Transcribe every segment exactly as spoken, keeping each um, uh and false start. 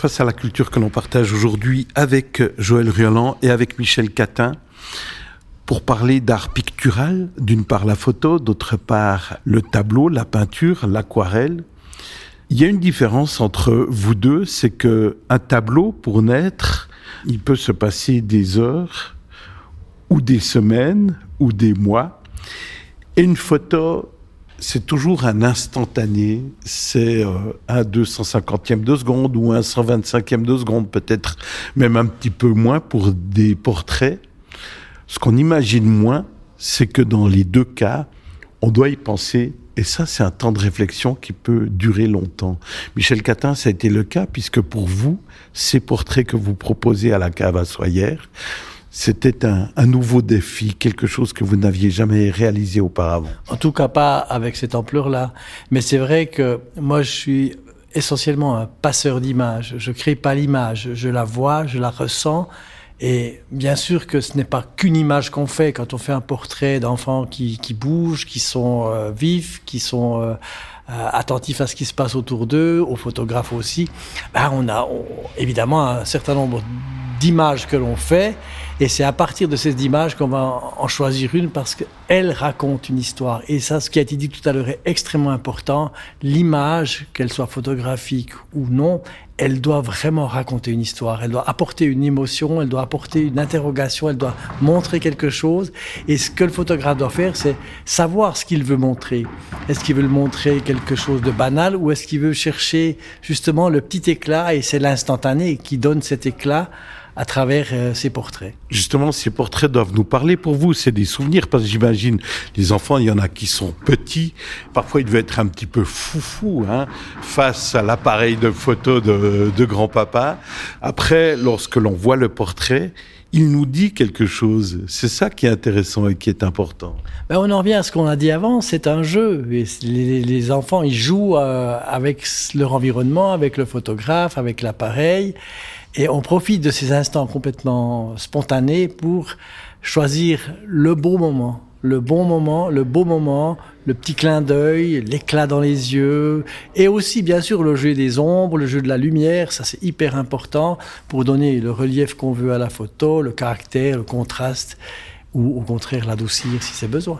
Face à la culture que l'on partage aujourd'hui avec Joël Ruelland et avec Michel Catin, pour parler d'art pictural, d'une part la photo, d'autre part le tableau, la peinture, l'aquarelle. Il y a une différence entre vous deux, c'est que un tableau, pour naître, il peut se passer des heures, ou des semaines, ou des mois. Et une photo, c'est toujours un instantané, c'est euh, un deux cent cinquantième de seconde ou un cent vingt-cinquième de seconde, peut-être même un petit peu moins pour des portraits. Ce qu'on imagine moins, c'est que dans les deux cas, on doit y penser, et ça, c'est un temps de réflexion qui peut durer longtemps. Michel Catin, ça a été le cas, puisque pour vous, ces portraits que vous proposez à la cave à Soyères, c'était un, un nouveau défi, quelque chose que vous n'aviez jamais réalisé auparavant. En tout cas, pas avec cette ampleur-là. Mais c'est vrai que moi, je suis essentiellement un passeur d'images. Je crée pas l'image, je la vois, je la ressens. Et bien sûr que ce n'est pas qu'une image qu'on fait quand on fait un portrait d'enfants qui, qui bougent, qui sont euh, vifs, qui sont euh, euh, attentifs à ce qui se passe autour d'eux, aux photographes aussi. Ben, on a on, évidemment un certain nombre d'images que l'on fait, et c'est à partir de ces images qu'on va en choisir une parce qu'elle raconte une histoire. Et ça, ce qui a été dit tout à l'heure est extrêmement important. L'image, qu'elle soit photographique ou non, elle doit vraiment raconter une histoire. Elle doit apporter une émotion, elle doit apporter une interrogation, elle doit montrer quelque chose. Et ce que le photographe doit faire, c'est savoir ce qu'il veut montrer. Est-ce qu'il veut montrer quelque chose de banal ou est-ce qu'il veut chercher justement le petit éclat, et c'est l'instantané qui donne cet éclat à travers euh, ces portraits. Justement, ces portraits doivent nous parler pour vous. C'est des souvenirs, parce que j'imagine, les enfants, il y en a qui sont petits. Parfois, ils devaient être un petit peu foufou, hein, face à l'appareil de photo de, de grand-papa. Après, lorsque l'on voit le portrait, il nous dit quelque chose. C'est ça qui est intéressant et qui est important. Ben, on en revient à ce qu'on a dit avant, c'est un jeu. Et les, les enfants, ils jouent euh, avec leur environnement, avec le photographe, avec l'appareil. Et on profite de ces instants complètement spontanés pour choisir le beau moment. Le bon moment, le beau moment, le petit clin d'œil, l'éclat dans les yeux. Et aussi, bien sûr, le jeu des ombres, le jeu de la lumière. Ça, c'est hyper important pour donner le relief qu'on veut à la photo, le caractère, le contraste, ou au contraire l'adoucir si c'est besoin.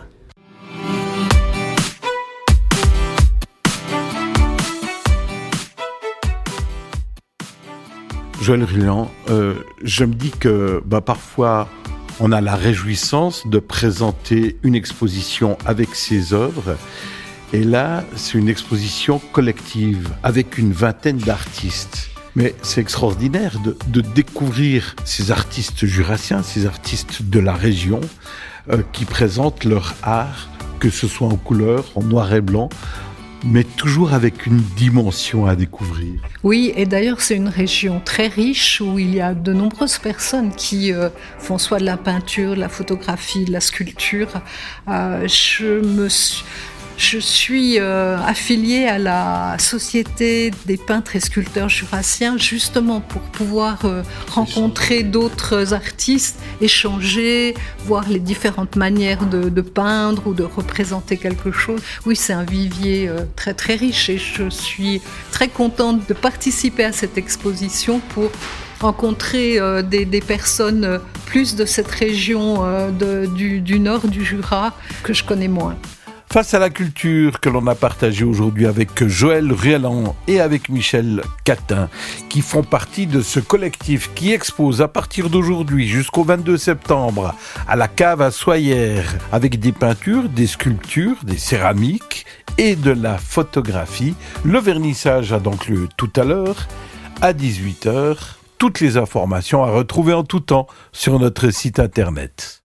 Joël Ruelland, euh, je me dis que bah, parfois on a la réjouissance de présenter une exposition avec ses œuvres, et là c'est une exposition collective avec une vingtaine d'artistes. Mais c'est extraordinaire de, de découvrir ces artistes jurassiens, ces artistes de la région euh, qui présentent leur art, que ce soit en couleur, en noir et blanc, mais toujours avec une dimension à découvrir. Oui, et d'ailleurs c'est une région très riche où il y a de nombreuses personnes qui euh, font soit de la peinture, de la photographie, de la sculpture. Euh, je me suis... Je suis euh, affiliée à la Société des peintres et sculpteurs jurassiens justement pour pouvoir euh, rencontrer d'autres artistes, échanger, voir les différentes manières de, de peindre ou de représenter quelque chose. Oui, c'est un vivier euh, très très riche et je suis très contente de participer à cette exposition pour rencontrer euh, des, des personnes euh, plus de cette région euh, de, du, du nord du Jura que je connais moins. Face à la culture que l'on a partagée aujourd'hui avec Joël Ruelland et avec Michel Catin, qui font partie de ce collectif qui expose à partir d'aujourd'hui jusqu'au vingt-deux septembre à la cave à Soyères, avec des peintures, des sculptures, des céramiques et de la photographie. Le vernissage a donc lieu tout à l'heure à dix-huit heures. Toutes les informations à retrouver en tout temps sur notre site internet.